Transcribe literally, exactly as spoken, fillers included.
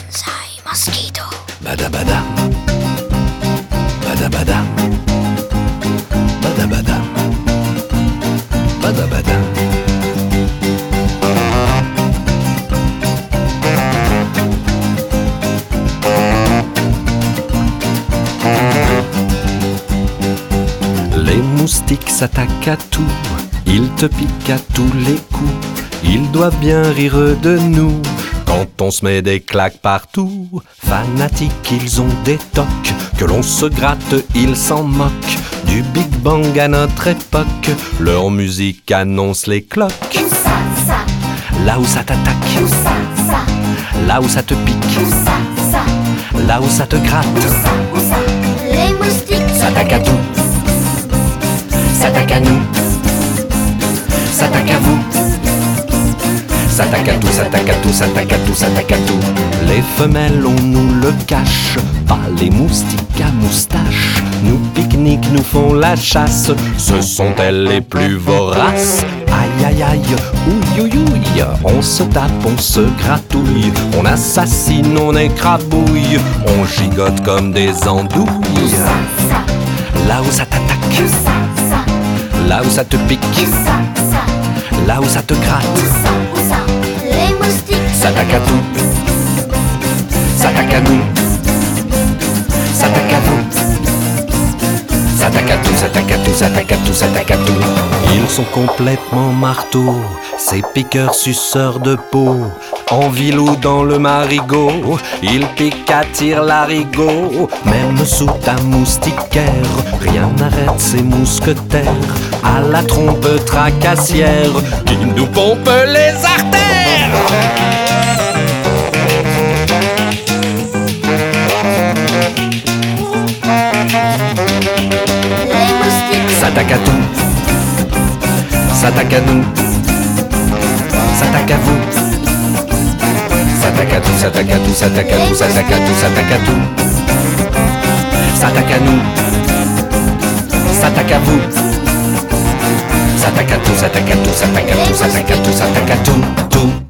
Banzai Mosquito. Badabada. Badabada. Badabada. Badabada. Les moustiques s'attaquent à tout, ils te piquent à tous les coups, ils doivent bien rire de nous quand on se met des claques partout. Fanatiques, ils ont des tocs, que l'on se gratte, ils s'en moquent. Du Big Bang à notre époque, leur musique annonce les cloques. Où ça, ça? Là où ça t'attaque, Où ça, ça? là où ça te pique, Où ça, ça? là où ça te gratte. Où ça, où ça? Les moustiques S'attaquent à tout, s'attaquent à nous, s'attaquent à vous. S'attaque à tout, s'attaque à tout, s'attaque à tout, s'attaque à tout. Les femelles, on nous le cache, pas les moustiques à moustache. Nous pique-nique, nous font la chasse, ce sont elles les plus voraces. Aïe aïe aïe, ouïe ouïe ouïe, on se tape, on se gratouille, on assassine, on écrabouille, on gigote comme des andouilles. Où ça, ça? Là où ça t'attaque, Où ça, ça? là où ça te pique, Où ça, ça? là où ça te Où gratte. ça, où ça? Les moustiques S'attaque à tout, s'attaque à nous, s'attaque à vous. S'attaque à tout, s'attaque à tout, s'attaque à tout, s'attaque à tout. Ils sont complètement marteaux, ces piqueurs suceurs de peau. En ville ou dans le marigot, ils piquent, attirent l'arigot. Même sous ta moustiquaire, rien n'arrête ces mousquetaires à la trompe tracassière qui nous pompe les artères. Les moustiques S'attaque à tout, s'attaque à nous, s'attaque à vous. S'attaque à tout, s'attaque à tout, s'attaque à tout, s'attaque à tout, s'attaque à tout. S'attaque à nous, s'attaque à vous. S'attaque à tout, s'attaque à tout, s'attaque à tout, s'attaque à tout, s'attaque à tout, tout.